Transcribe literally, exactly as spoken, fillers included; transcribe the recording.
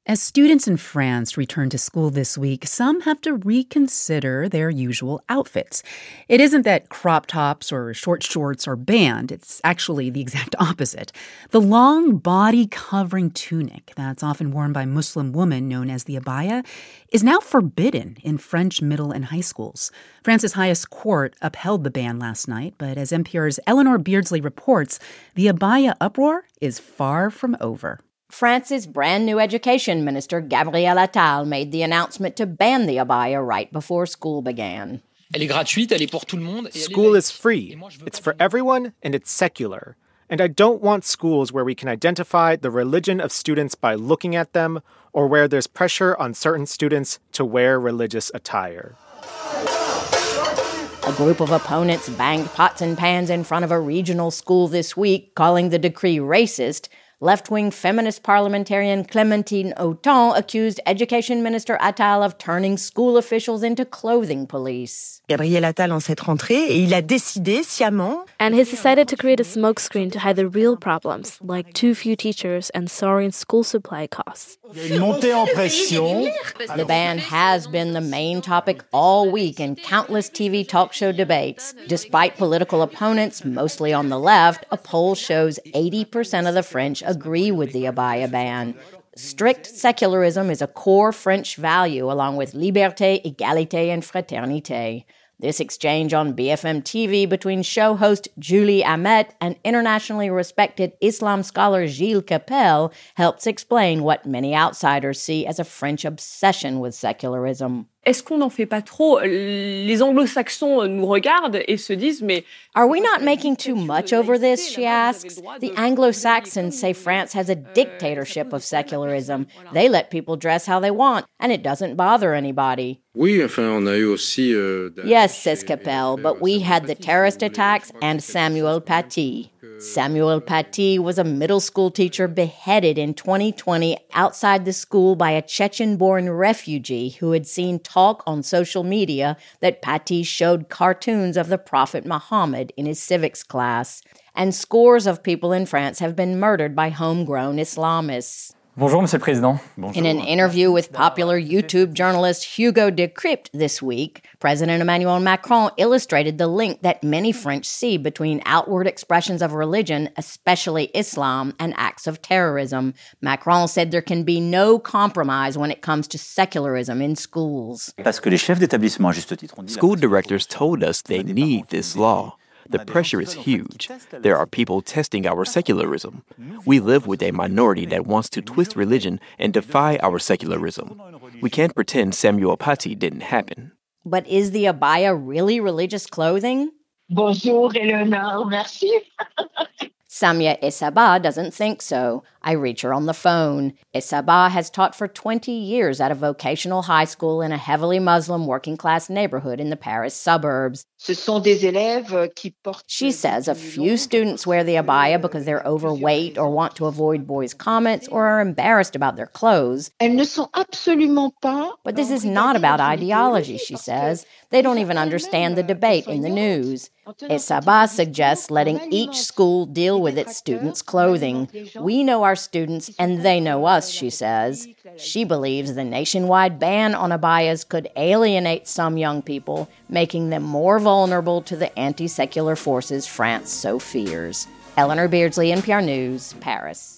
As students in France return to school this week, some have to reconsider their usual outfits. It isn't that crop tops or short shorts are banned. It's actually the exact opposite. The long body-covering tunic that's often worn by Muslim women, known as the abaya, is now forbidden in French middle and high schools. France's highest court upheld the ban last night, but as N P R's Eleanor Beardsley reports, the abaya uproar is far from over. France's brand-new education minister, Gabriel Attal, made the announcement to ban the abaya right before school began. School is free. It's for everyone, and it's secular. And I don't want schools where we can identify the religion of students by looking at them, or where there's pressure on certain students to wear religious attire. A group of opponents banged pots and pans in front of a regional school this week, calling the decree racist. Left-wing feminist parliamentarian Clémentine Autain accused Education Minister Attal of turning school officials into clothing police. Gabriel Attal en cette rentrée, et il a décidé sciemment. And he's decided to create a smokescreen to hide the real problems, like too few teachers and soaring school supply costs. The ban has been the main topic all week in countless T V talk show debates. Despite political opponents, mostly on the left, a poll shows eighty percent of the French agree with the abaya ban. Strict secularism is a core French value, along with liberté, égalité, and fraternité. This exchange on B F M T V between show host Julie Hamet and internationally respected Islam scholar Gilles Kepel helps explain what many outsiders see as a French obsession with secularism. Est-ce qu'on n'en fait pas trop? Les anglo-saxons nous regardent et se disent, mais... Are we not making too much over this, she asks? The Anglo-Saxons say France has a dictatorship of secularism. They let people dress how they want, and it doesn't bother anybody. Yes, says Capel, but we had the terrorist attacks and Samuel Paty. Samuel Paty was a middle school teacher beheaded in twenty twenty outside the school by a Chechen-born refugee who had seen talk on social media that Paty showed cartoons of the Prophet Muhammad in his civics class. And scores of people in France have been murdered by homegrown Islamists. Bonjour, Monsieur le Président. Bonjour. In an interview with popular YouTube journalist Hugo Decrypte this week, President Emmanuel Macron illustrated the link that many French see between outward expressions of religion, especially Islam, and acts of terrorism. Macron said there can be no compromise when it comes to secularism in schools. School directors told us they need this law. The pressure is huge. There are people testing our secularism. We live with a minority that wants to twist religion and defy our secularism. We can't pretend Samuel Paty didn't happen. But is the abaya really religious clothing? Bonjour, Eleanor, merci. Samia Essaba doesn't think so. I reach her on the phone. Essaba has taught for twenty years at a vocational high school in a heavily Muslim working-class neighborhood in the Paris suburbs. She says a few students wear the abaya because they're overweight or want to avoid boys' comments or are embarrassed about their clothes. But this is not about ideology, she says. They don't even understand the debate in the news. Essaba suggests letting each school deal with its students' clothing. We know our students and they know us, she says. She believes the nationwide ban on abayas could alienate some young people, making them more vulnerable to the anti-secular forces France so fears. Eleanor Beardsley, N P R News, Paris.